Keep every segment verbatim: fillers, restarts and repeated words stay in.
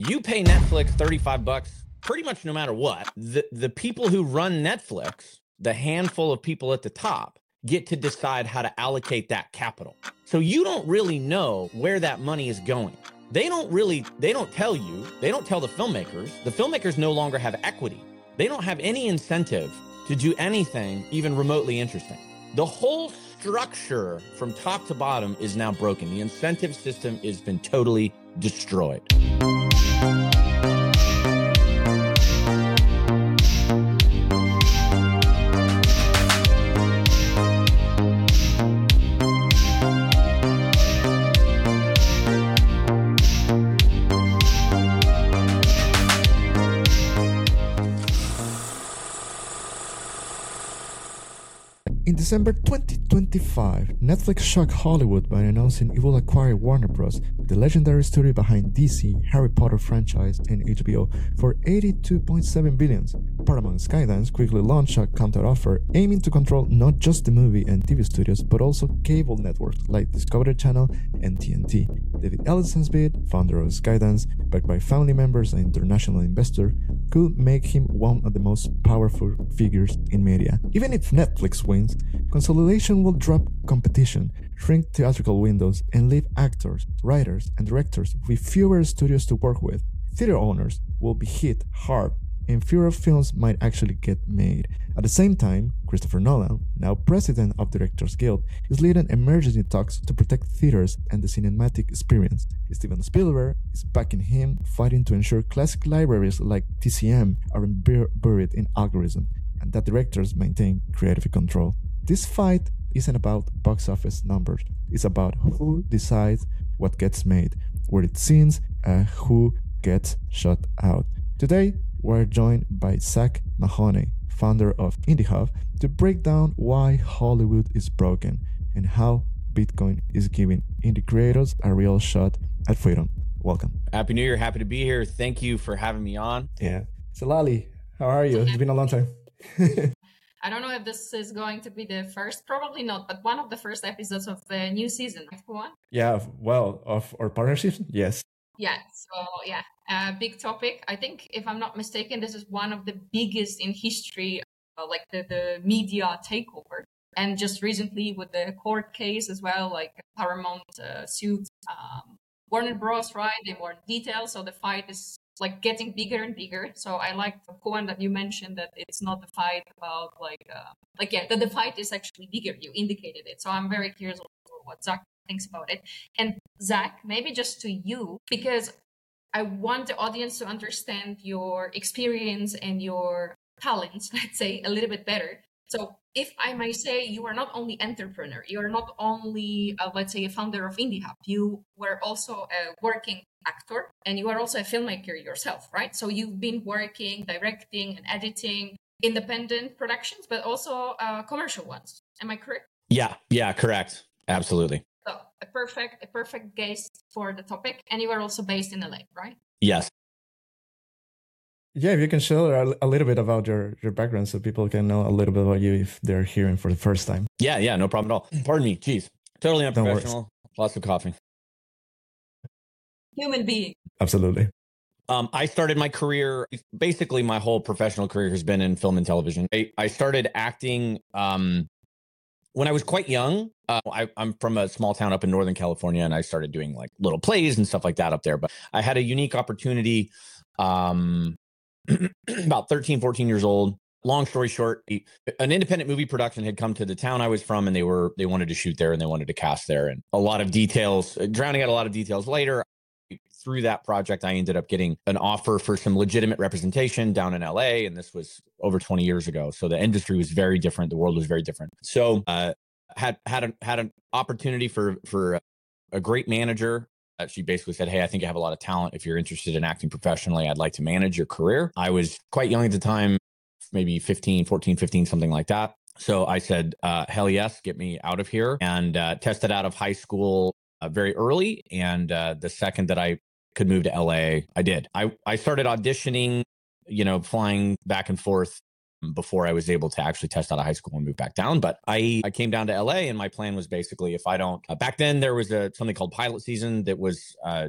You pay Netflix thirty-five bucks pretty much no matter what. The, the people who run Netflix, the handful of people at the top, get to decide how to allocate that capital. So you don't really know where that money is going. They don't really, they don't tell you, they don't tell the filmmakers. The filmmakers no longer have equity. They don't have any incentive to do anything even remotely interesting. The whole structure from top to bottom is now broken. The incentive system has been totally destroyed. In December twenty twenty-five, Netflix shocked Hollywood by announcing it will acquire Warner Bros., the legendary studio behind D C, Harry Potter franchise, and H B O, for eighty-two point seven billion dollars. Paramount Skydance quickly launched a counteroffer aiming to control not just the movie and T V studios, but also cable networks like Discovery Channel and T N T. David Ellison's bid, founder of Skydance, backed by family members and international investors, could make him one of the most powerful figures in media. Even if Netflix wins, consolidation will drop competition, shrink theatrical windows, and leave actors, writers, and directors with fewer studios to work with. Theater owners will be hit hard, and fewer films might actually get made. At the same time, Christopher Nolan, now president of Directors Guild, is leading emergency talks to protect theaters and the cinematic experience. Steven Spielberg is backing him, fighting to ensure classic libraries like T C M aren't bur- buried in algorithm, and that directors maintain creative control. This fight isn't about box office numbers. It's about who decides what gets made, where it scenes, and who gets shut out. Today, we're joined by Zach Mahoney, founder of IndieHub, to break down why Hollywood is broken and how Bitcoin is giving indie creators a real shot at freedom. Welcome. Happy New Year. Happy to be here. Thank you for having me on. Yeah. So Lali, how are you? It's been a long time. I don't know if this is going to be the first, probably not, but one of the first episodes of the new season. One? Yeah, well, of our partnership, yes. Yeah, so yeah, uh, big topic. I think, if I'm not mistaken, this is one of the biggest in history, uh, like the, the media takeover. And just recently with the court case as well, like Paramount uh, sued um, Warner Bros., right? In more detail. So the fight is like getting bigger and bigger. So I like the point that you mentioned that it's not the fight about like, uh, like yeah, that the fight is actually bigger. You indicated it. So I'm very curious what Zach thinks about it. And Zach, maybe just to you, because I want the audience to understand your experience and your talents, let's say, a little bit better. So if I may say, you are not only entrepreneur, you are not only, uh, let's say, a founder of IndieHub, you were also a working actor and you are also a filmmaker yourself, right? So you've been working, directing and editing independent productions, but also uh, commercial ones. Am I correct? Yeah, yeah, correct. Absolutely. So a perfect, a perfect guest for the topic. And you are also based in L A, right? Yes. Yeah, if you can share a, a little bit about your, your background so people can know a little bit about you if they're hearing for the first time. Yeah, yeah, no problem at all. Pardon me. Jeez. Totally unprofessional. Lots of coughing. Human being. Absolutely. Um, I started my career, basically my whole professional career has been in film and television. I, I started acting um, when I was quite young. Uh, I, I'm from a small town up in Northern California, and I started doing like little plays and stuff like that up there. But I had a unique opportunity um, about thirteen, fourteen years old. Long story short, an independent movie production had come to the town I was from, and they were they wanted to shoot there and they wanted to cast there. And a lot of details, drowning out a lot of details later. Through that project, I ended up getting an offer for some legitimate representation down in L A. And this was over twenty years ago. So the industry was very different. The world was very different. So uh, had had a, had an opportunity for for a great manager. Uh, she basically said, hey, I think you have a lot of talent. If you're interested in acting professionally, I'd like to manage your career. I was quite young at the time, maybe fifteen, fourteen, fifteen, something like that. So I said, uh, hell yes, get me out of here, and uh, tested out of high school uh, very early. And uh, the second that I could move to L A, I did. I, I started auditioning, you know, flying back and forth before I was able to actually test out of high school and move back down. But I, I came down to L A, and my plan was basically, if I don't, uh, back then there was a something called pilot season that was uh,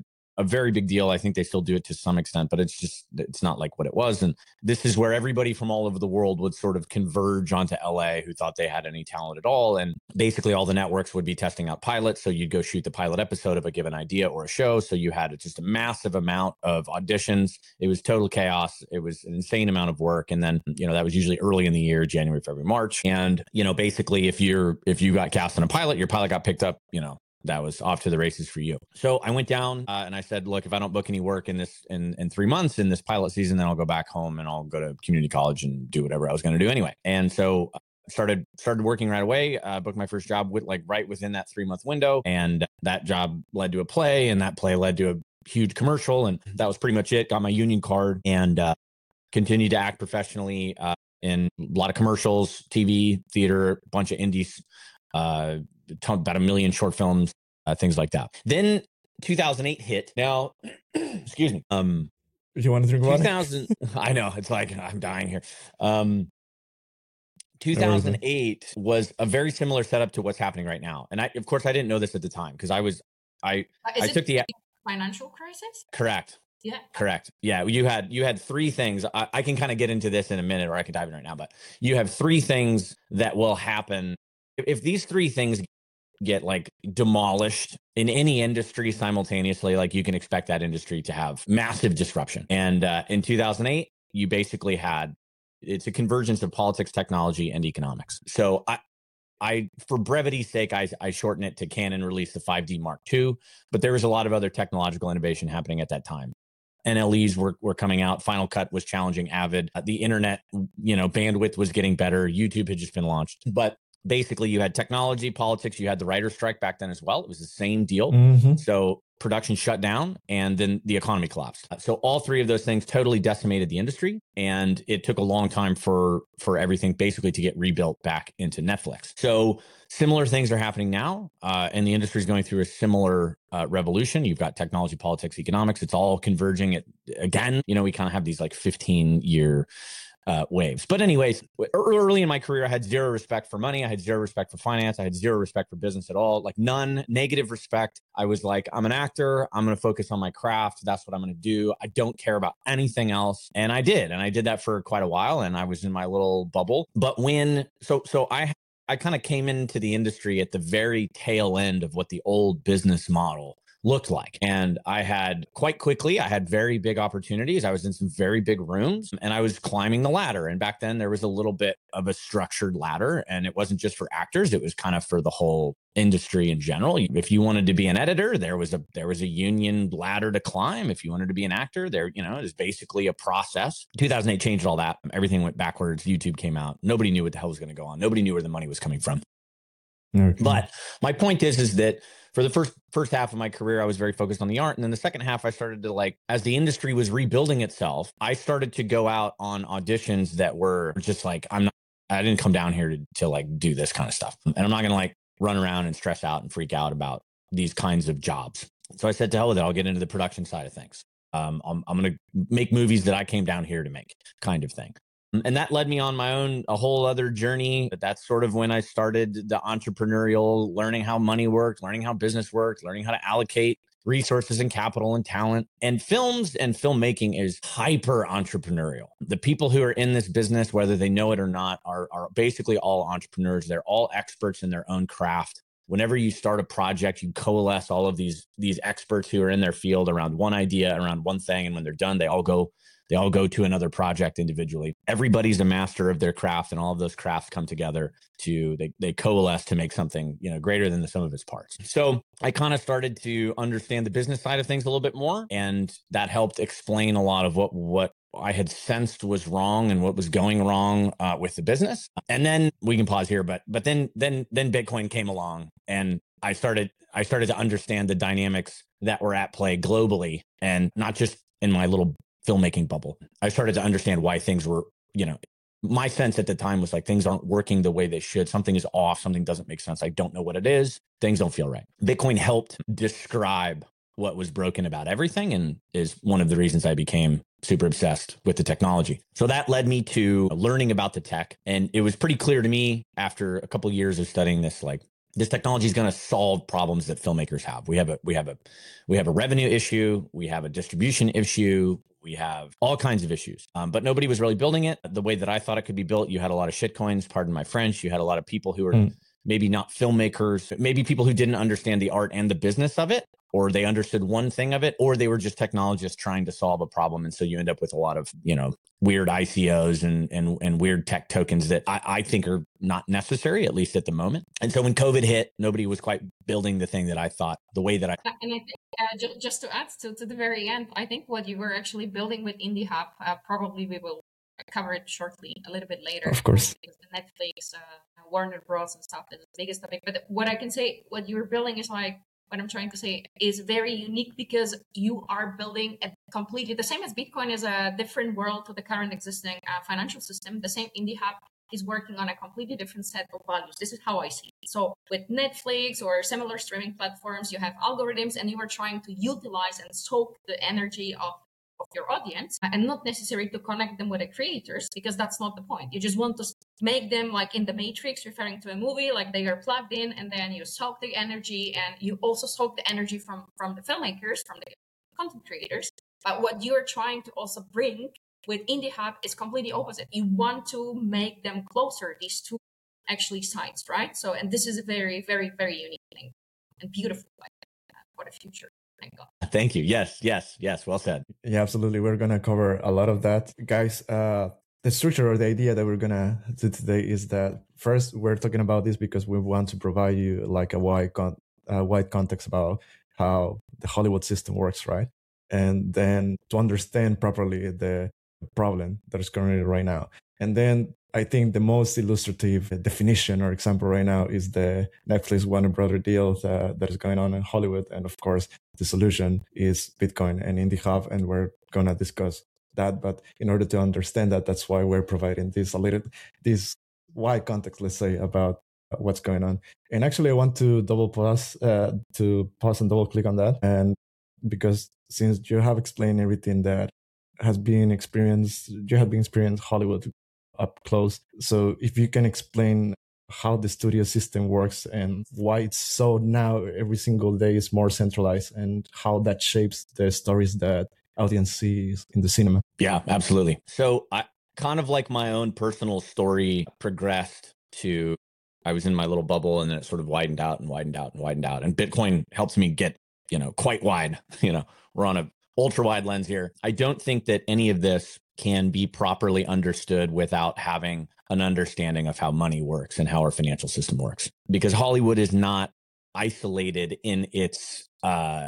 a very big deal. I think they still do it to some extent, but it's just, it's not like what it was. And this is where everybody from all over the world would sort of converge onto L A who thought they had any talent at all. And basically all the networks would be testing out pilots. So you'd go shoot the pilot episode of a given idea or a show. So you had just a massive amount of auditions. It was total chaos. It was an insane amount of work. And then, you know, that was usually early in the year, January, February, March. And, you know, basically if you're, if you got cast in a pilot, your pilot got picked up, you know, that was off to the races for you. So I went down uh, and I said, look, if I don't book any work in this in, in three months in this pilot season, then I'll go back home and I'll go to community college and do whatever I was going to do anyway. And so started started working right away, uh, booked my first job with like right within that three month window. And that job led to a play, and that play led to a huge commercial. And that was pretty much it. Got my union card and uh, continued to act professionally uh, in a lot of commercials, T V, theater, a bunch of indies, uh, about a million short films, uh, things like that. Then two thousand eight hit. Now, excuse me. Um, Do you want to drink water? two thousand, I know, it's like I'm dying here. Um, two thousand eight was a very similar setup to what's happening right now. And I, of course, I didn't know this at the time because I was, I, Is I it took the financial crisis. Correct. Yeah. Correct. Yeah. You had, you had three things. I, I can kind of get into this in a minute, or I can dive in right now, but you have three things that will happen. If, if these three things get like demolished in any industry simultaneously, like you can expect that industry to have massive disruption. And uh, in two thousand eight, you basically had, it's a convergence of politics, technology, and economics. So I, I, for brevity's sake, I, I shorten it to Canon released the five D Mark two, but there was a lot of other technological innovation happening at that time. N L Es were, were coming out. Final Cut was challenging Avid. Uh, the internet, you know, bandwidth was getting better. YouTube had just been launched. But basically, you had technology, politics, you had the writer's strike back then as well. It was the same deal. Mm-hmm. So production shut down and then the economy collapsed. So all three of those things totally decimated the industry. And it took a long time for, for everything basically to get rebuilt back into Netflix. So similar things are happening now. Uh, and the industry is going through a similar uh, revolution. You've got technology, politics, economics. It's all converging. It, again, you know, we kind of have these like fifteen year Uh, waves. But anyways, early in my career, I had zero respect for money. I had zero respect for finance. I had zero respect for business at all. Like none, negative respect. I was like, I'm an actor. I'm going to focus on my craft. That's what I'm going to do. I don't care about anything else. And I did. And I did that for quite a while. And I was in my little bubble. But when, so, so I, I kind of came into the industry at the very tail end of what the old business model looked like. And I had quite quickly, I had very big opportunities. I was in some very big rooms and I was climbing the ladder. And back then there was a little bit of a structured ladder, and it wasn't just for actors. It was kind of for the whole industry in general. If you wanted to be an editor, there was a, there was a union ladder to climb. If you wanted to be an actor, there, you know, it was basically a process. two thousand eight changed all that. Everything went backwards. YouTube came out. Nobody knew what the hell was going to go on. Nobody knew where the money was coming from. Okay. But my point is, is that for the first first half of my career, I was very focused on the art. And then the second half, I started to like, as the industry was rebuilding itself, I started to go out on auditions that were just like, I'm not, I didn't come down here to, to like do this kind of stuff. And I'm not going to like run around and stress out and freak out about these kinds of jobs. So I said, to hell with it, I'll get into the production side of things. Um, I'm, I'm going to make movies that I came down here to make, kind of thing. And that led me on my own, a whole other journey. But that's sort of when I started the entrepreneurial, learning how money worked, learning how business worked, learning how to allocate resources and capital and talent. And films and filmmaking is hyper entrepreneurial. The people who are in this business, whether they know it or not, are, are basically all entrepreneurs. They're all experts in their own craft. Whenever you start a project, you coalesce all of these, these experts who are in their field around one idea, around one thing. And when they're done, they all go They all go to another project individually. Everybody's a master of their craft, and all of those crafts come together to, they, they coalesce to make something, you know, greater than the sum of its parts. So I kind of started to understand the business side of things a little bit more. And that helped explain a lot of what, what I had sensed was wrong and what was going wrong uh, with the business. And then we can pause here, but, but then, then, then Bitcoin came along, and I started, I started to understand the dynamics that were at play globally, and not just in my little filmmaking bubble. I started to understand why things were, you know, my sense at the time was like, things aren't working the way they should. Something is off. Something doesn't make sense. I don't know what it is. Things don't feel right. Bitcoin helped describe what was broken about everything, and is one of the reasons I became super obsessed with the technology. So that led me to learning about the tech. And it was pretty clear to me after a couple of years of studying this, like, this technology is going to solve problems that filmmakers have. We have a we have a we have a revenue issue, we have a distribution issue, we have all kinds of issues. Um, but nobody was really building it the way that I thought it could be built. You had a lot of shitcoins, pardon my French. You had a lot of people who were mm. maybe not filmmakers, maybe people who didn't understand the art and the business of it, or they understood one thing of it, or they were just technologists trying to solve a problem. And so you end up with a lot of, you know, weird I C Os and and and weird tech tokens that I, I think are not necessary, at least at the moment. And so when COVID hit, nobody was quite building the thing that I thought, the way that I... And I think uh, just, just to add to, to the very end, I think what you were actually building with Indie Hub, uh, probably we will cover it shortly a little bit later. Of course. Because the Netflix, uh, Warner Bros. And stuff is the biggest topic. But what I can say, what you were building is like, what I'm trying to say is very unique because you are building a completely, the same as Bitcoin is a different world to the current existing uh, financial system. The same Indie Hub is working on a completely different set of values. This is how I see it. So with Netflix or similar streaming platforms, you have algorithms and you are trying to utilize and soak the energy of of your audience and not necessarily to connect them with the creators, because that's not the point. You just want to make them like in the Matrix, referring to a movie, like they are plugged in, and then you soak the energy, and you also soak the energy from from the filmmakers, from the content creators. But what you're trying to also bring with Indie Hub is completely opposite. You want to make them closer, these two actually sides, right? So, and this is a very, very, very unique thing and beautiful like, for the future. Thank God. Thank you. Yes, yes, yes. Well said. Yeah, absolutely. We're going to cover a lot of that. Guys, uh, the structure or the idea that we're going to do today is that first, we're talking about this because we want to provide you like a wide, con- uh, wide context about how the Hollywood system works, right? And then to understand properly the problem that is currently right now. And then I think the most illustrative definition or example right now is the Netflix Warner Brother deal that, that is going on in Hollywood. And of course, the solution is Bitcoin and Indie Hub, and we're going to discuss that. But in order to understand that, that's why we're providing this a little, this wide context, let's say, about what's going on. And actually, I want to double pause, uh, to pause and double click on that. And because since you have explained everything that has been experienced, you have been experienced Hollywood up close. So if you can explain how the studio system works and why it's so now every single day is more centralized and how that shapes the stories that audience sees in the cinema. Yeah, absolutely. So I kind of like my own personal story progressed to, I was in my little bubble and then it sort of widened out and widened out and widened out. And Bitcoin helps me get, you know, quite wide. You know, we're on a ultra wide lens here. I don't think that any of this can be properly understood without having an understanding of how money works and how our financial system works. Because Hollywood is not isolated in its uh,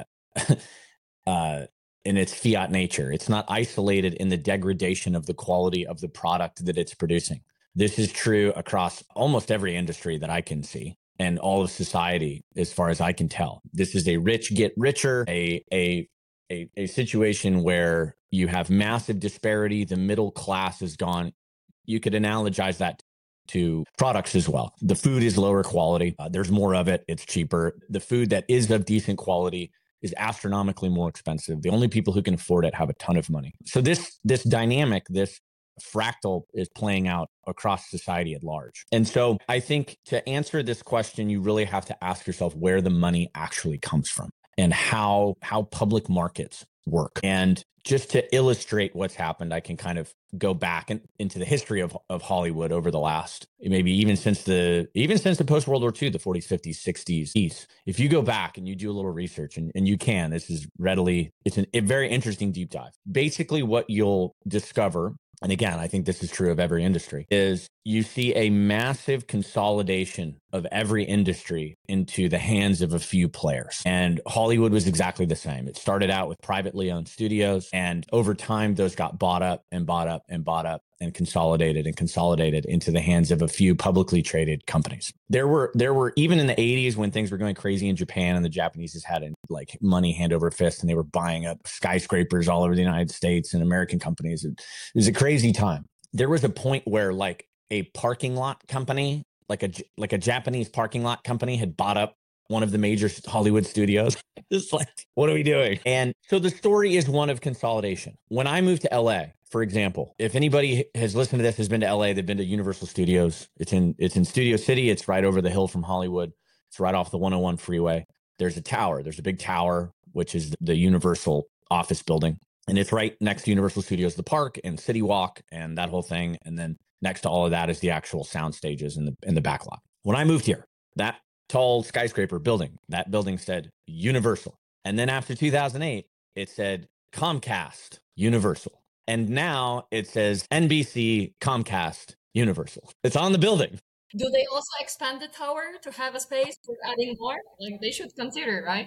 uh, in its fiat nature. It's not isolated in the degradation of the quality of the product that it's producing. This is true across almost every industry that I can see and all of society, as far as I can tell. This is a rich get richer, a a A, a situation where you have massive disparity. The middle class is gone. You could analogize that to products as well. The food is lower quality. Uh, there's more of it. It's cheaper. The food that is of decent quality is astronomically more expensive. The only people who can afford it have a ton of money. So this this dynamic, this fractal is playing out across society at large. And so I think to answer this question, you really have to ask yourself where the money actually comes from and how how public markets work. And just to illustrate what's happened, I can kind of go back in, into the history of, of Hollywood over the last, maybe even since the even since the post-World War Two, the forties, fifties, sixties. If you go back and you do a little research, and, and you can, this is readily, it's an, a very interesting deep dive. Basically what you'll discover, and again, I think this is true of every industry, is you see a massive consolidation of every industry into the hands of a few players. And Hollywood was exactly the same. It started out with privately owned studios, and over time, those got bought up and bought up and bought up and consolidated and consolidated into the hands of a few publicly traded companies. There were, there were even in the eighties when things were going crazy in Japan and the Japanese had like money hand over fist and they were buying up skyscrapers all over the United States and American companies. It, it was a crazy time. There was a point where like a parking lot company, like a, like a Japanese parking lot company had bought up one of the major Hollywood studios. It's like, what are we doing? And so the story is one of consolidation. When I moved to L A, for example, if anybody has listened to this, has been to L A, they've been to Universal Studios. It's in it's in Studio City. It's right over the hill from Hollywood. It's right off the one oh one freeway. There's a tower. There's a big tower, which is the Universal office building. And it's right next to Universal Studios, the park and City Walk and that whole thing. And then next to all of that is the actual sound stages in the in the back lot. When I moved here, that tall skyscraper building, that building said Universal. And then after two thousand eight, it said Comcast Universal. And now it says N B C Comcast Universal. It's on the building. Do they also expand the tower to have a space for adding more? Like they should consider, right?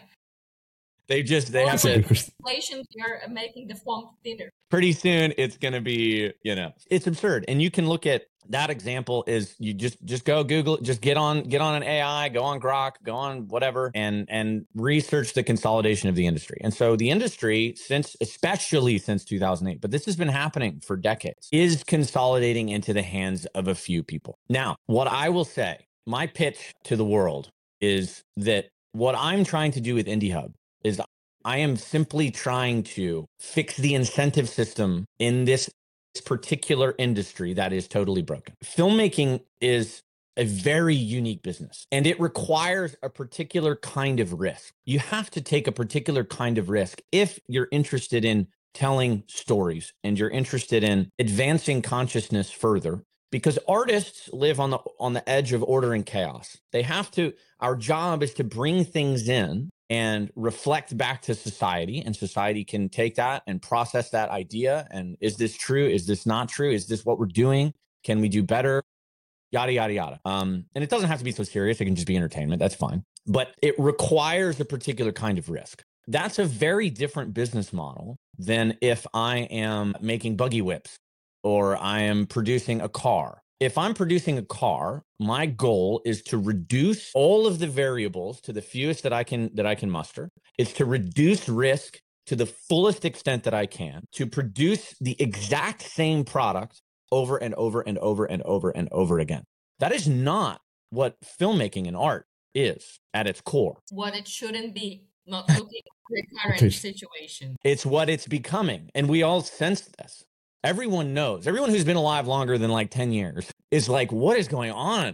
They just, they have Also, to. inflation, they're making the font thinner. Pretty soon it's going to be, you know, it's absurd. And you can look at that example is you just, just go Google it, just get on, get on an A I, go on Grok, go on whatever, and, and research the consolidation of the industry. And so the industry, since, especially since two thousand eight, but this has been happening for decades, is consolidating into the hands of a few people. Now, what I will say, my pitch to the world is that what I'm trying to do with IndieHub is I am simply trying to fix the incentive system in this particular industry that is totally broken. Filmmaking is a very unique business, and it requires a particular kind of risk. You have to take a particular kind of risk if you're interested in telling stories and you're interested in advancing consciousness further, because artists live on the on the edge of order and chaos. They have to, our job is to bring things in and reflect back to society, and society can take that and process that idea. And is this true? Is this not true? Is this what we're doing? Can we do better? Yada, yada, yada. Um, and it doesn't have to be so serious. It can just be entertainment. That's fine. But it requires a particular kind of risk. That's a very different business model than if I am making buggy whips or I am producing a car. If I'm producing a car, my goal is to reduce all of the variables to the fewest that I can that I can muster. It's to reduce risk to the fullest extent that I can, to produce the exact same product over and over and over and over and over again. That is not what filmmaking and art is at its core. What it shouldn't be, not looking at the current situation. It's what it's becoming. And we all sense this. Everyone knows. Everyone who's been alive longer than like ten years is like, what is going on?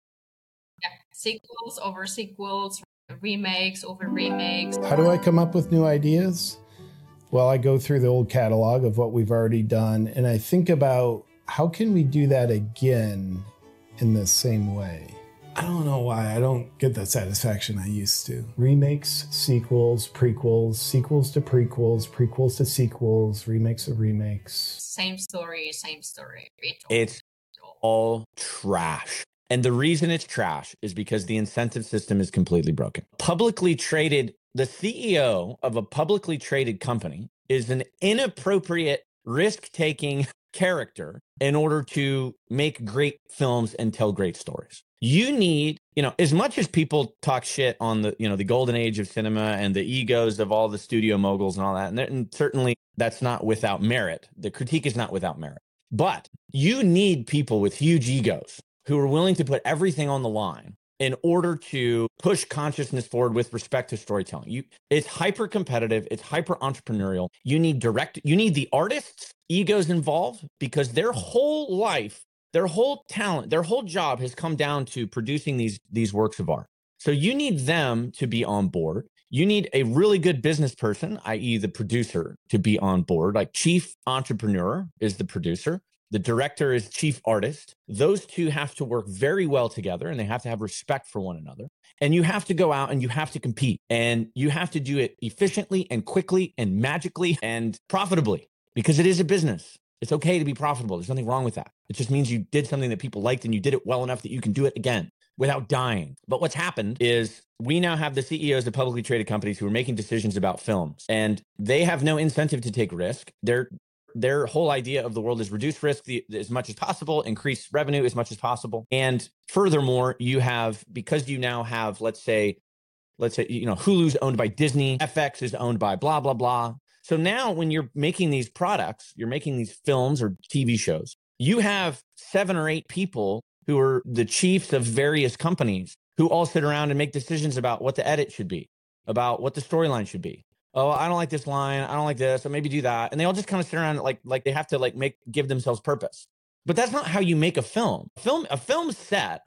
Yeah, sequels over sequels, remakes over remakes. How do I come up with new ideas? Well, I go through the old catalog of what we've already done, and I think about how can we do that again in the same way? I don't know why I don't get the satisfaction I used to. Remakes, sequels, prequels, sequels to prequels, prequels to sequels, remakes of remakes. Same story, same story. It's all trash. And the reason it's trash is because the incentive system is completely broken. Publicly traded, the C E O of a publicly traded company is an inappropriate, risk-taking character in order to make great films and tell great stories. You need, you know, as much as people talk shit on the, you know, the golden age of cinema and the egos of all the studio moguls and all that, and, and certainly that's not without merit. The critique is not without merit. But you need people with huge egos who are willing to put everything on the line in order to push consciousness forward with respect to storytelling. You, it's hyper competitive. It's hyper entrepreneurial. You need direct, you need the artists' egos involved because their whole life, their whole talent, their whole job has come down to producing these, these works of art. So you need them to be on board. You need a really good business person, that is the producer, to be on board. Like chief entrepreneur is the producer. The director is chief artist. Those two have to work very well together, and they have to have respect for one another. And you have to go out and you have to compete, and you have to do it efficiently and quickly and magically and profitably, because it is a business. It's okay to be profitable. There's nothing wrong with that. It just means you did something that people liked and you did it well enough that you can do it again without dying. But what's happened is we now have the C E Os of publicly traded companies who are making decisions about films, and they have no incentive to take risk. They're Their whole idea of the world is reduce risk the, as much as possible, increase revenue as much as possible. And furthermore, you have, because you now have, let's say, let's say, you know, Hulu's owned by Disney, F X is owned by blah, blah, blah. So now when you're making these products, you're making these films or T V shows, you have seven or eight people who are the chiefs of various companies who all sit around and make decisions about what the edit should be, about what the storyline should be. Oh, I don't like this line. I don't like this. So maybe do that. And they all just kind of sit around like like they have to like make give themselves purpose. But that's not how you make a film. Film a film set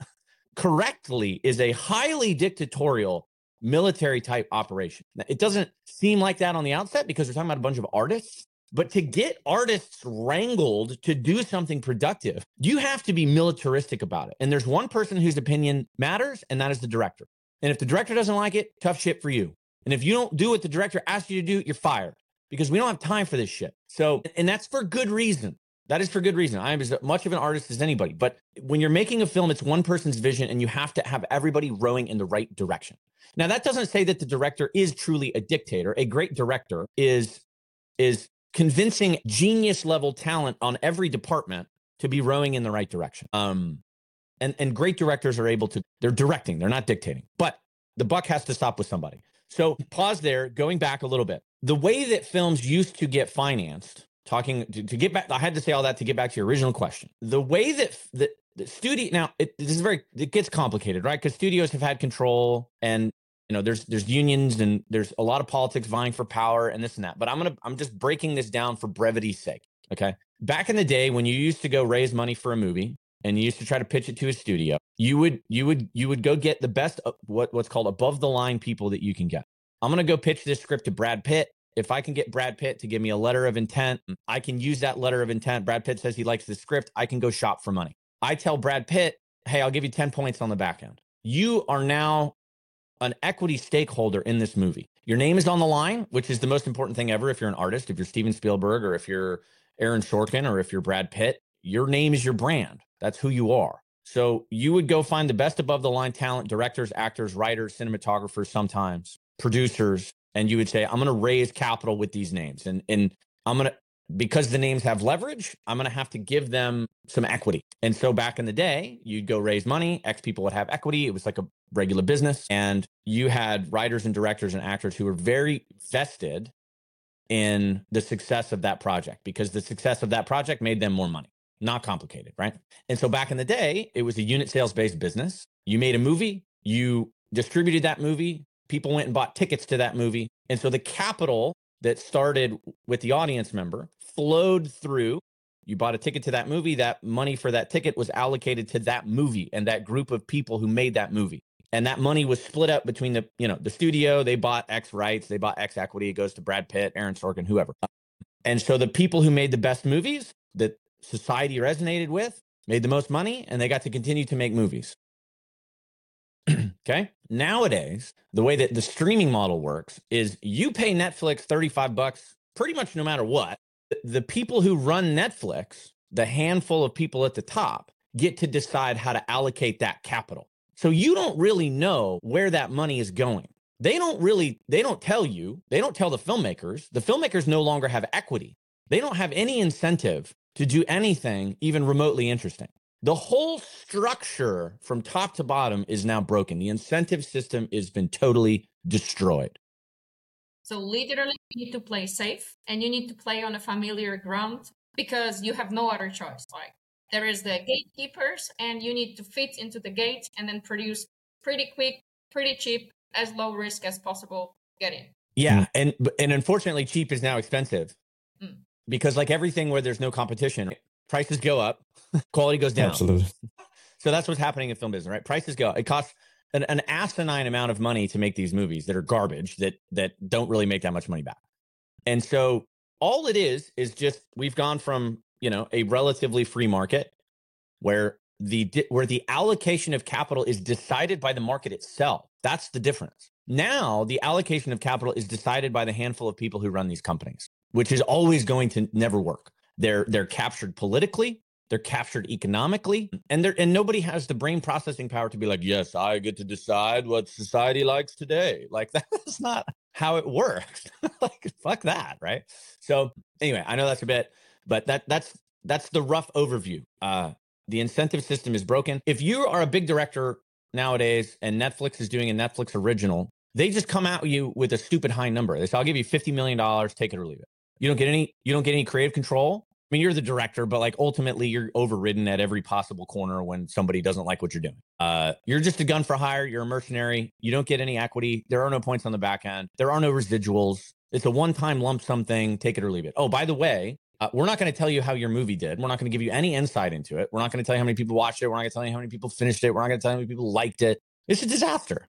correctly is a highly dictatorial military type operation. Now, it doesn't seem like that on the outset because we're talking about a bunch of artists, but to get artists wrangled to do something productive, you have to be militaristic about it. And there's one person whose opinion matters, and that is the director. And if the director doesn't like it, tough shit for you. And if you don't do what the director asks you to do, you're fired, because we don't have time for this shit. So, and that's for good reason. That is for good reason. I am as much of an artist as anybody. But when you're making a film, it's one person's vision, and you have to have everybody rowing in the right direction. Now, that doesn't say that the director is truly a dictator. A great director is, is convincing genius level talent on every department to be rowing in the right direction. Um, and, and great directors are able to, they're directing, they're not dictating. But the buck has to stop with somebody. So pause there, going back a little bit. The way that films used to get financed, talking to, to get back, I had to say all that to get back to your original question. The way that the, the studio, now it, this is very, it gets complicated, right? Because studios have had control, and you know, there's there's unions, and there's a lot of politics vying for power and this and that. But I'm gonna I'm just breaking this down for brevity's sake. Okay. Back in the day when you used to go raise money for a movie and you used to try to pitch it to a studio, you would you would you would go get the best of what what's called above the line people that you can get. I'm gonna go pitch this script to Brad Pitt. If I can get Brad Pitt to give me a letter of intent, I can use that letter of intent. Brad Pitt says he likes the script. I can go shop for money. I tell Brad Pitt, hey, I'll give you ten points on the back end. You are now an equity stakeholder in this movie. Your name is on the line, which is the most important thing ever. If you're an artist, if you're Steven Spielberg, or if you're Aaron Sorkin, or if you're Brad Pitt, your name is your brand. That's who you are. So you would go find the best above the line talent, directors, actors, writers, cinematographers, sometimes producers, and you would say, I'm going to raise capital with these names. And, and I'm going to, because the names have leverage, I'm going to have to give them some equity. And so back in the day, you'd go raise money. X people would have equity. It was like a regular business. And you had writers and directors and actors who were very vested in the success of that project, because the success of that project made them more money. Not complicated, right? And so back in the day, it was a unit sales based business. You made a movie, you distributed that movie, people went and bought tickets to that movie. And so the capital that started with the audience member flowed through. You bought a ticket to that movie. That money for that ticket was allocated to that movie and that group of people who made that movie. And that money was split up between the, you know, the studio. They bought X rights. They bought X equity. It goes to Brad Pitt, Aaron Sorkin, whoever. And so the people who made the best movies that society resonated with made the most money, and they got to continue to make movies. Okay. Nowadays, the way that the streaming model works is you pay Netflix thirty-five bucks pretty much no matter what. The people who run Netflix, the handful of people at the top, get to decide how to allocate that capital. So you don't really know where that money is going. They don't really, they don't tell you, they don't tell the filmmakers. The filmmakers no longer have equity. They don't have any incentive to do anything even remotely interesting. The whole structure from top to bottom is now broken. The incentive system has been totally destroyed. So literally, you need to play safe, and you need to play on a familiar ground, because you have no other choice. Like, there is the gatekeepers, and you need to fit into the gate and then produce pretty quick, pretty cheap, as low risk as possible. Get in. Yeah, and and unfortunately, cheap is now expensive. Mm. Because like everything where there's no competition, prices go up, quality goes down. Absolutely. So that's what's happening in film business, right? Prices go up. It costs an, an asinine amount of money to make these movies that are garbage, that that don't really make that much money back. And so all it is is just we've gone from, you know, a relatively free market where the where the allocation of capital is decided by the market itself. That's the difference. Now the allocation of capital is decided by the handful of people who run these companies, which is always going to never work. They're they're captured politically, they're captured economically, and they're and nobody has the brain processing power to be like, yes, I get to decide what society likes today. Like, that's not how it works. Like, fuck that, right? So anyway, I know that's a bit, but that that's that's the rough overview. Uh, the incentive system is broken. If you are a big director nowadays and Netflix is doing a Netflix original, they just come at you with a stupid high number. They say, I'll give you fifty million dollars, take it or leave it. You don't get any, you don't get any creative control. I mean, you're the director, but like ultimately you're overridden at every possible corner when somebody doesn't like what you're doing. Uh, you're just a gun for hire. You're a mercenary. You don't get any equity. There are no points on the back end. There are no residuals. It's a one-time lump sum thing. Take it or leave it. Oh, by the way, Uh, we're not going to tell you how your movie did. We're not going to give you any insight into it. We're not going to tell you how many people watched it. We're not going to tell you how many people finished it. We're not going to tell you how many people liked it. It's a disaster.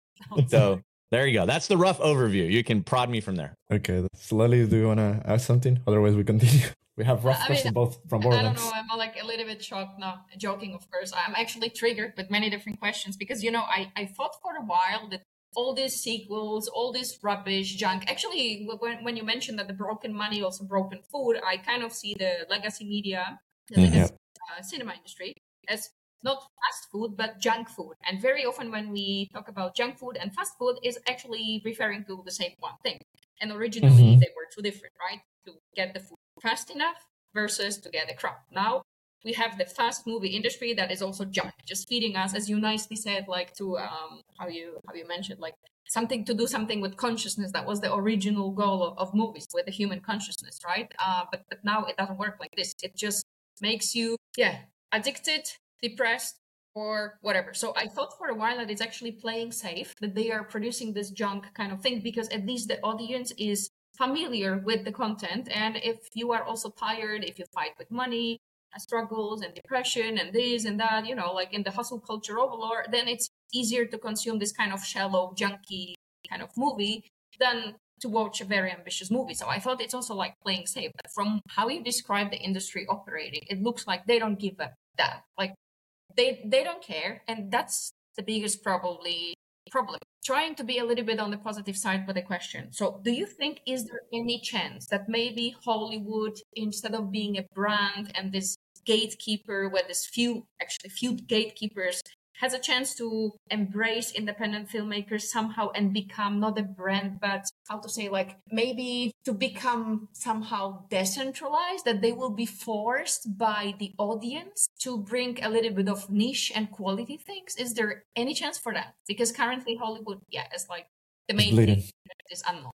So there you go. That's the rough overview. You can prod me from there. Okay. So Lely, do you want to add something? Otherwise, we continue. We have rough I questions mean, both from both I of don't them. know. I'm like a little bit shocked now, joking, of course. I'm actually triggered with many different questions because, you know, I, I thought for a while that all these sequels, all this rubbish, junk. Actually, when, when you mentioned that the broken money, also broken food, I kind of see the legacy media, the Mhm. legacy uh, cinema industry as not fast food, but junk food. And very often when we talk about junk food and fast food is actually referring to the same one thing. And originally Mhm. they were two different, right? To get the food fast enough versus to get the crap. Now we have the fast movie industry that is also junk, just feeding us, as you nicely said, like to um how you how you mentioned, like something to do something with consciousness. That was the original goal of, of movies, with the human consciousness, right? Uh, but but now it doesn't work like this. It just makes you yeah addicted, depressed, or whatever. So I thought for a while that it's actually playing safe, that they are producing this junk kind of thing, because at least the audience is familiar with the content. And if you are also tired, if you fight with money, uh, struggles and depression and this and that, you know, like in the hustle culture overlord, then it's easier to consume this kind of shallow, junky kind of movie than to watch a very ambitious movie. So I thought it's also like playing safe. But from how you describe the industry operating, it looks like they don't give a that. Like they they don't care, and that's the biggest probably problem. Trying to be a little bit on the positive side with a question. So do you think, is there any chance that maybe Hollywood, instead of being a brand and this gatekeeper where there's few actually few gatekeepers, has a chance to embrace independent filmmakers somehow and become not a brand, but how to say, like maybe to become somehow decentralized, that they will be forced by the audience to bring a little bit of niche and quality things? Is there any chance for that? Because currently Hollywood, yeah, is like the It's main bleeding. thing is unknown.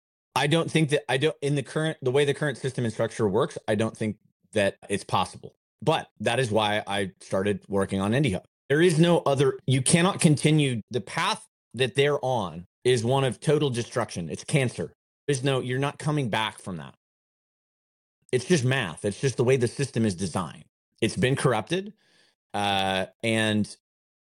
I don't think that I don't in the current the way the current system and structure works, I don't think that it's possible. But that is why I started working on Indie Hub. There is no other, you cannot continue. The path that they're on is one of total destruction. It's cancer. There's no, you're not coming back from that. It's just math. It's just the way the system is designed. It's been corrupted. Uh, and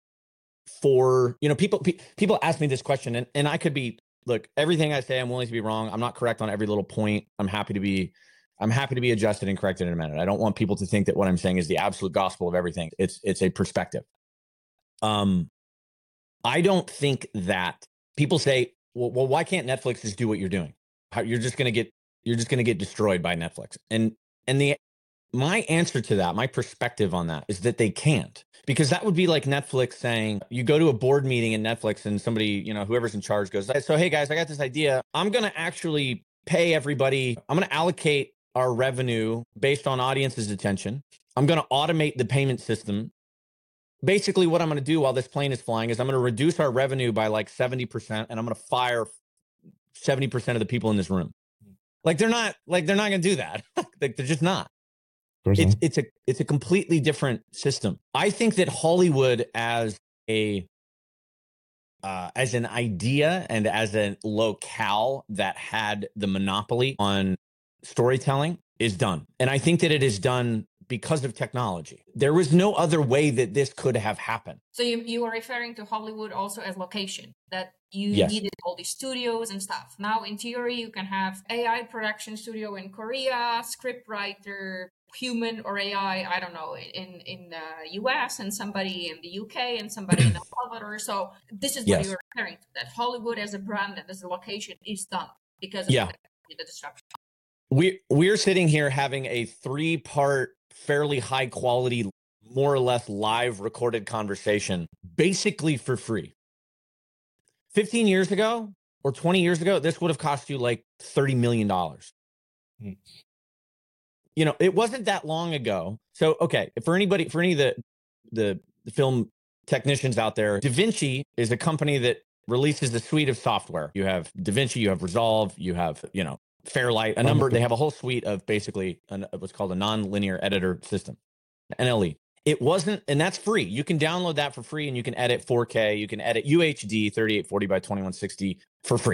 for, you know, people, pe- people ask me this question, and, and I could be, look, everything I say, I'm willing to be wrong. I'm not correct on every little point. I'm happy to be, I'm happy to be adjusted and corrected in a minute. I don't want people to think that what I'm saying is the absolute gospel of everything. It's, it's a perspective. Um, I don't think that people say, well, well, why can't Netflix just do what you're doing? How, you're just going to get, you're just going to get destroyed by Netflix. And, and the, my answer to that, my perspective on that is that they can't, because that would be like Netflix saying, you go to a board meeting in Netflix and somebody, you know, whoever's in charge goes, so, hey guys, I got this idea. I'm going to actually pay everybody. I'm going to allocate our revenue based on audience's attention. I'm going to automate the payment system. Basically, what I'm going to do while this plane is flying is I'm going to reduce our revenue by like seventy percent, and I'm going to fire seventy percent of the people in this room. Like they're not, like they're not going to do that. Like they're just not. It's it's a it's a completely different system. I think that Hollywood as a uh, as an idea and as a locale that had the monopoly on storytelling is done, and I think that it is done because of technology. There was no other way that this could have happened. So you, you are referring to Hollywood also as location, that you Yes. needed all these studios and stuff. Now, in theory, you can have A I production studio in Korea, script writer, human or A I, I don't know, in, in the U S, and somebody in the U K and somebody in El Salvador. So this is what Yes. you're referring to, that Hollywood as a brand and as a location is done because of Yeah. the, the disruption. We we're sitting here having a three-part, fairly high quality, more or less live recorded conversation, basically for free. fifteen years ago or twenty years ago, this would have cost you like thirty million dollars. Hmm. You know, it wasn't that long ago. So, okay, for anybody, for any of the, the the film technicians out there, DaVinci is a company that releases a suite of software. You have DaVinci, you have Resolve, you have, you know, Fairlight, a number. They have a whole suite of basically an, what's called a non-linear editor system, N L E. It wasn't, and that's free. You can download that for free, and you can edit four K. You can edit U H D thirty-eight forty by twenty-one sixty for free.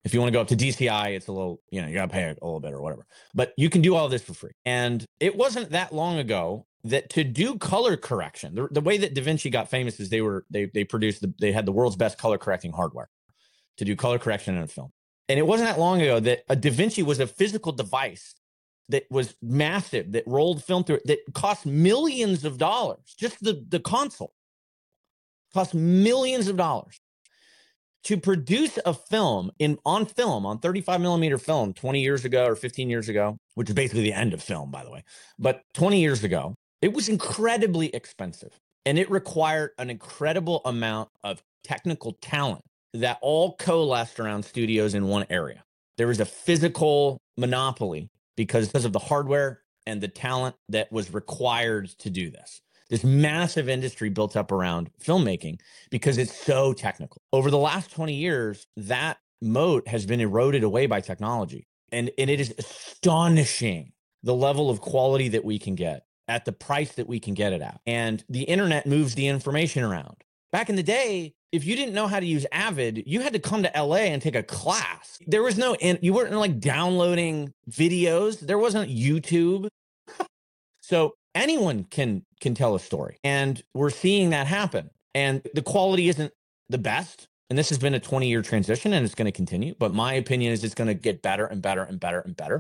If you want to go up to D C I, it's a little, you know, you got to pay a little bit or whatever. But you can do all this for free. And it wasn't that long ago that to do color correction, the, the way that DaVinci got famous is they were they they produced the, they had the world's best color correcting hardware to do color correction in a film. And it wasn't that long ago that a DaVinci was a physical device that was massive, that rolled film through it, that cost millions of dollars. Just the, the console cost millions of dollars. To produce a film in on film, on thirty-five millimeter film twenty years ago or fifteen years ago, which is basically the end of film, by the way, but twenty years ago, it was incredibly expensive. And it required an incredible amount of technical talent that all coalesced around studios in one area. There was a physical monopoly because of the hardware and the talent that was required to do this. This massive industry built up around filmmaking because it's so technical. Over the last twenty years, that moat has been eroded away by technology. And, and it is astonishing the level of quality that we can get at the price that we can get it at. And the internet moves the information around. Back in the day, if you didn't know how to use Avid, you had to come to L A and take a class. There was no, you weren't like downloading videos. There wasn't YouTube. So anyone can can tell a story, and we're seeing that happen. And the quality isn't the best, and this has been a twenty year transition, and it's going to continue. But my opinion is it's going to get better and better and better and better.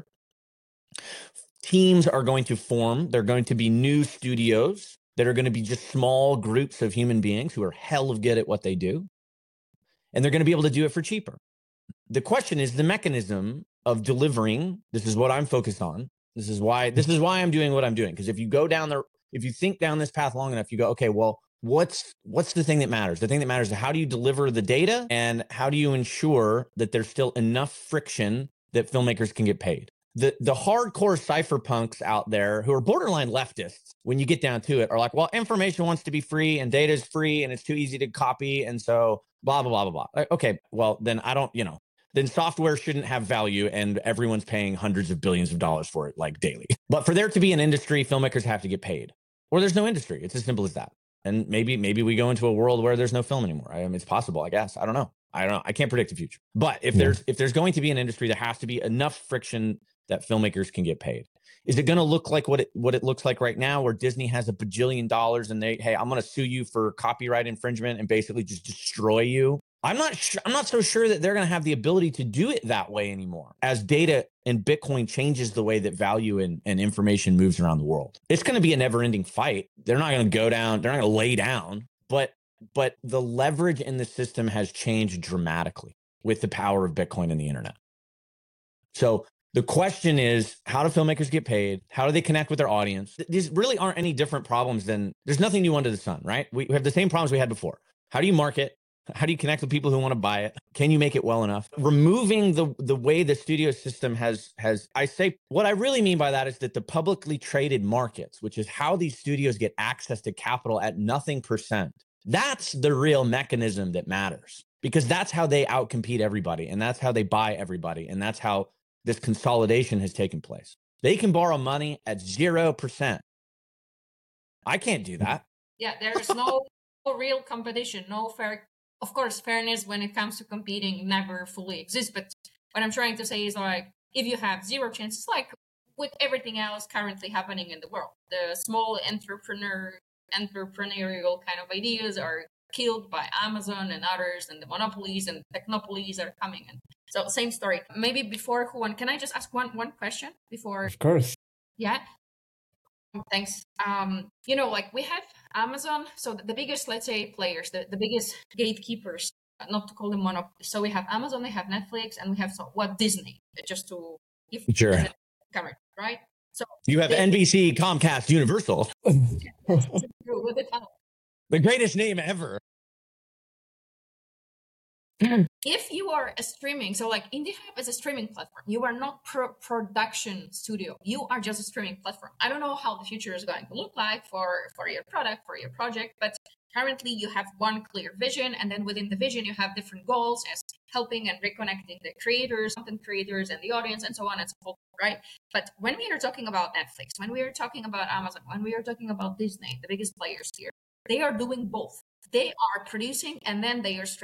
Teams are going to form. They're going to be new studios that are going to be just small groups of human beings who are hell of good at what they do, and they're going to be able to do it for cheaper. The question is the mechanism of delivering. This is what I'm focused on. This is why this is why I'm doing what I'm doing. Because if you go down there, if you think down this path long enough, you go, okay, well, what's what's the thing that matters? The thing that matters is how do you deliver the data, and how do you ensure that there's still enough friction that filmmakers can get paid? The the hardcore cypherpunks out there who are borderline leftists, when you get down to it, are like, well, information wants to be free and data is free and it's too easy to copy, and so blah blah blah blah blah. Okay, well then I don't, you know. Then software shouldn't have value and everyone's paying hundreds of billions of dollars for it like daily. But for there to be an industry, filmmakers have to get paid, or there's no industry. It's as simple as that. And maybe maybe we go into a world where there's no film anymore. I mean, it's possible, I guess. I don't know. I don't know. I can't predict the future. But if yeah. there's if there's going to be an industry, there has to be enough friction that filmmakers can get paid. Is it going to look like what it what it looks like right now, where Disney has a bajillion dollars and they, hey, I'm going to sue you for copyright infringement and basically just destroy you? I'm not sh- I'm not so sure that they're going to have the ability to do it that way anymore, as data and Bitcoin changes the way that value and, and information moves around the world. It's going to be a never ending fight. They're not going to go down. They're not going to lay down. But but the leverage in the system has changed dramatically with the power of Bitcoin and the internet. So the question is, how do filmmakers get paid? How do they connect with their audience? These really aren't any different problems than, there's nothing new under the sun, right? We have the same problems we had before. How do you market? How do you connect with people who want to buy it? Can you make it well enough? Removing the the way the studio system has, has I say, what I really mean by that is that the publicly traded markets, which is how these studios get access to capital at nothing percent, that's the real mechanism that matters, because that's how they outcompete everybody, and that's how they buy everybody, and that's how this consolidation has taken place. They can borrow money at zero percent. I can't do that. Yeah, there's no real competition, no fair. Of course, fairness when it comes to competing never fully exists. But what I'm trying to say is, like, if you have zero chances, like with everything else currently happening in the world, the small entrepreneur, entrepreneurial kind of ideas are killed by Amazon and others, and the monopolies and technopolies are coming in. So same story. Maybe before Juan, can I just ask one one question before? Of course. Yeah. Thanks. Um, you know, like we have Amazon, so the biggest, let's say, players, the, the biggest gatekeepers, not to call them monopolies. So we have Amazon, we have Netflix, and we have so what Disney, just to give sure. cover, right? So you have they, N B C, Comcast, Universal, the greatest name ever. If you are a streaming, so like IndieHub is a streaming platform, you are not pro production studio. You are just a streaming platform. I don't know how the future is going to look like for, for your product, for your project, but currently you have one clear vision, and then within the vision you have different goals as helping and reconnecting the creators, content creators, and the audience, and so on and so forth, right? But when we are talking about Netflix, when we are talking about Amazon, when we are talking about Disney, the biggest players here, they are doing both. They are producing and then they are streaming.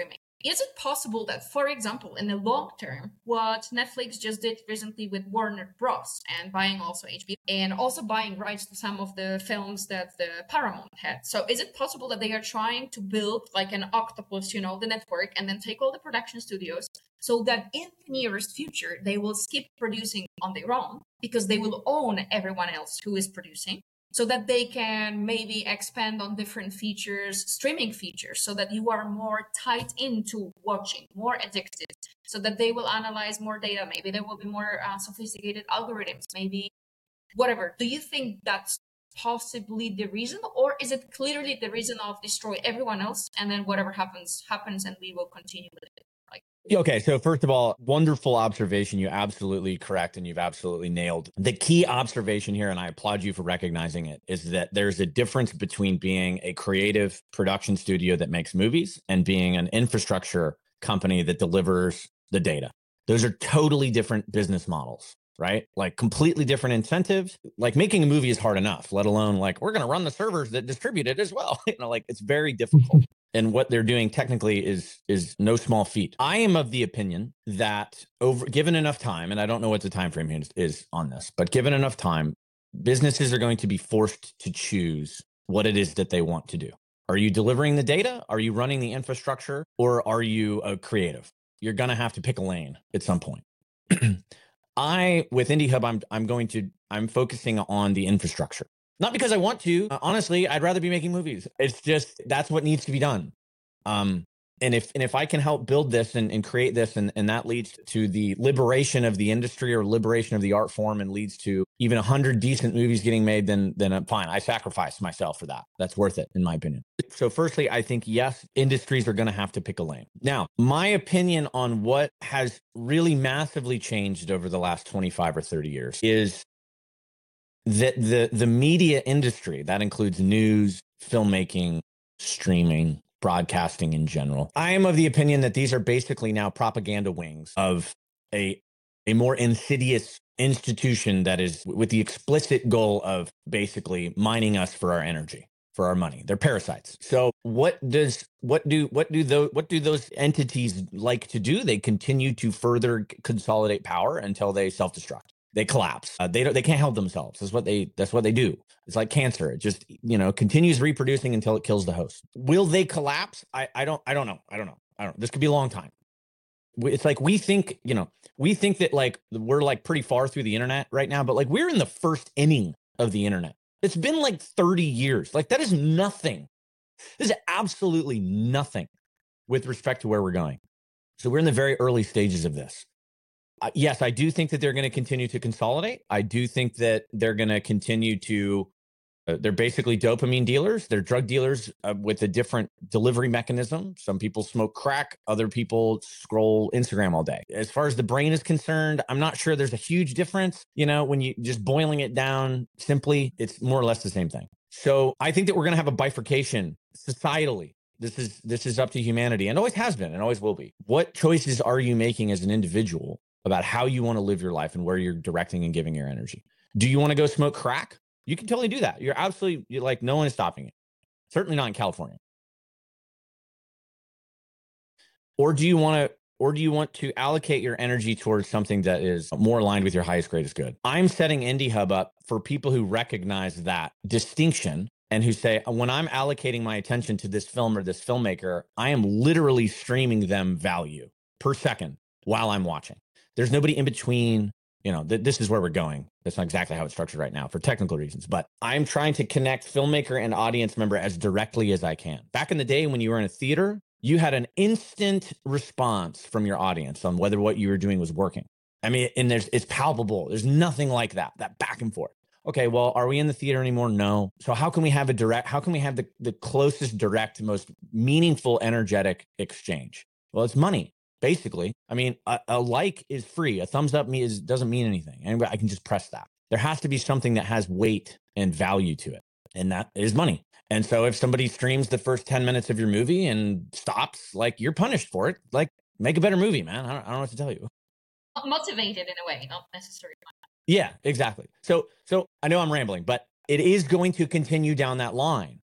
is it possible that, for example, in the long term, what Netflix just did recently with Warner Bros. And buying also H B O and also buying rights to some of the films that the Paramount had? So is it possible that they are trying to build like an octopus, you know, the network, and then take all the production studios so that in the nearest future, they will skip producing on their own because they will own everyone else who is producing, so that they can maybe expand on different features, streaming features, so that you are more tied into watching, more addicted, so that they will analyze more data. Maybe there will be more uh, sophisticated algorithms, maybe whatever. Do you think that's possibly the reason, or is it clearly the reason of destroy everyone else and then whatever happens, happens and we will continue with it? Okay, so first of all, wonderful observation. You absolutely correct, and you've absolutely nailed the key observation here, and I applaud you for recognizing it, is that there's a difference between being a creative production studio that makes movies and being an infrastructure company that delivers the data. Those are totally different business models, right? Like completely different incentives. Like making a movie is hard enough, let alone like we're going to run the servers that distribute it as well. You know, like it's very difficult. And what they're doing technically is is no small feat. I am of the opinion that over given enough time, and I don't know what the time frame is, is on this, but given enough time, businesses are going to be forced to choose what it is that they want to do. Are you delivering the data? Are you running the infrastructure? Or are you a creative? You're going to have to pick a lane at some point. I, with Indie Hub, I'm I'm going to I'm focusing on the infrastructure. Not because I want to. Uh, honestly, I'd rather be making movies. It's just that's what needs to be done. Um, and if and if I can help build this and, and create this, and, and that leads to the liberation of the industry or liberation of the art form, and leads to even a hundred decent movies getting made, then then I'm fine. I sacrifice myself for that. That's worth it, in my opinion. So, firstly, I think yes, industries are going to have to pick a lane. Now, my opinion on what has really massively changed over the last twenty-five or thirty years is that the the media industry, that includes news, filmmaking, streaming, broadcasting in general, I am of the opinion that these are basically now propaganda wings of a a more insidious institution that is with the explicit goal of basically mining us for our energy, for our money. They're parasites. So what does what do what do those what do those entities like to do? They continue to further consolidate power until they self-destruct. They collapse. Uh, they don't. They can't help themselves. That's what they. That's what they do. It's like cancer. It just you know continues reproducing until it kills the host. Will they collapse? I. I don't. I don't know. I don't know. I don't. This could be a long time. It's like we think. You know. We think that like we're like pretty far through the internet right now, but like we're in the first inning of the internet. It's been like thirty years. Like that is nothing. This is absolutely nothing with respect to where we're going. So we're in the very early stages of this. Uh, yes, I do think that they're going to continue to consolidate. I do think that they're going to continue to, uh, they're basically dopamine dealers. They're drug dealers uh, with a different delivery mechanism. Some people smoke crack. Other people scroll Instagram all day. As far as the brain is concerned, I'm not sure there's a huge difference. You know, when you just boiling it down simply, it's more or less the same thing. So I think that we're going to have a bifurcation societally. This is, this is up to humanity, and always has been and always will be. What choices are you making as an individual about how you want to live your life and where you're directing and giving your energy? Do you want to go smoke crack? You can totally do that. You're absolutely you're like, no one is stopping it. Certainly not in California. Or do you want to, or do you want to allocate your energy towards something that is more aligned with your highest, greatest good? I'm setting Indie Hub up for people who recognize that distinction and who say, when I'm allocating my attention to this film or this filmmaker, I am literally streaming them value per second while I'm watching. There's nobody in between. You know, th- this is where we're going. That's not exactly how it's structured right now for technical reasons, but I'm trying to connect filmmaker and audience member as directly as I can. Back in the day when you were in a theater, you had an instant response from your audience on whether what you were doing was working. I mean, and there's it's palpable. There's nothing like that, that back and forth. Okay, well, are we in the theater anymore? No. So how can we have a direct, how can we have the, the closest, direct, most meaningful, energetic exchange? Well, it's money. Basically, I mean, a, a like is free. A thumbs up me is, doesn't mean anything. And I can just press that. There has to be something that has weight and value to it. And that is money. And so if somebody streams the first ten minutes of your movie and stops, like you're punished for it. Like make a better movie, man. I don't, I don't know what to tell you. Motivated in a way, not necessarily. Yeah, exactly. So, so I know I'm rambling, but it is going to continue down that line.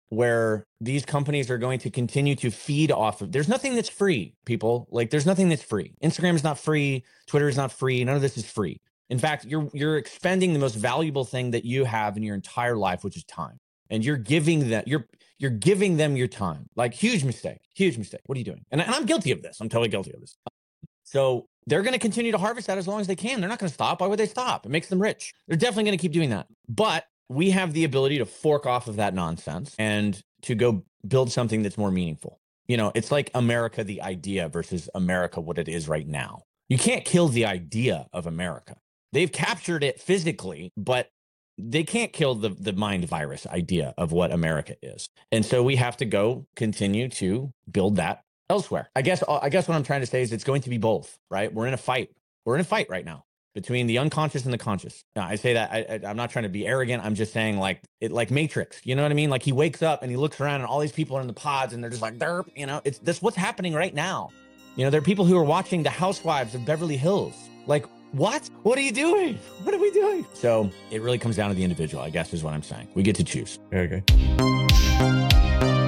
where these companies are going to continue to feed off of. There's nothing that's free, people. Like, there's nothing that's free. Instagram is not free. Twitter is not free. None of this is free. In fact, you're you're expending the most valuable thing that you have in your entire life, which is time. And you're giving them you're you're giving them your time. Like, huge mistake. Huge mistake. What are you doing? And, and I'm guilty of this. I'm totally guilty of this. So they're going to continue to harvest that as long as they can. They're not going to stop. Why would they stop? It makes them rich. They're definitely going to keep doing that. But we have the ability to fork off of that nonsense and to go build something that's more meaningful. You know, it's like America, the idea, versus America, what it is right now. You can't kill the idea of America. They've captured it physically, but they can't kill the, the mind virus idea of what America is. And so we have to go continue to build that elsewhere. I guess I guess what I'm trying to say is it's going to be both, right? We're in a fight. We're in a fight right now between the unconscious and the conscious. Now, I say that I, I, I'm not trying to be arrogant. I'm just saying, like, it, like Matrix. You know what I mean? Like, he wakes up and he looks around and all these people are in the pods and they're just like, derp. You know, it's that's what's happening right now. You know, there are people who are watching The Housewives of Beverly Hills. Like, what? What are you doing? What are we doing? So it really comes down to the individual, I guess, is what I'm saying. We get to choose. Okay.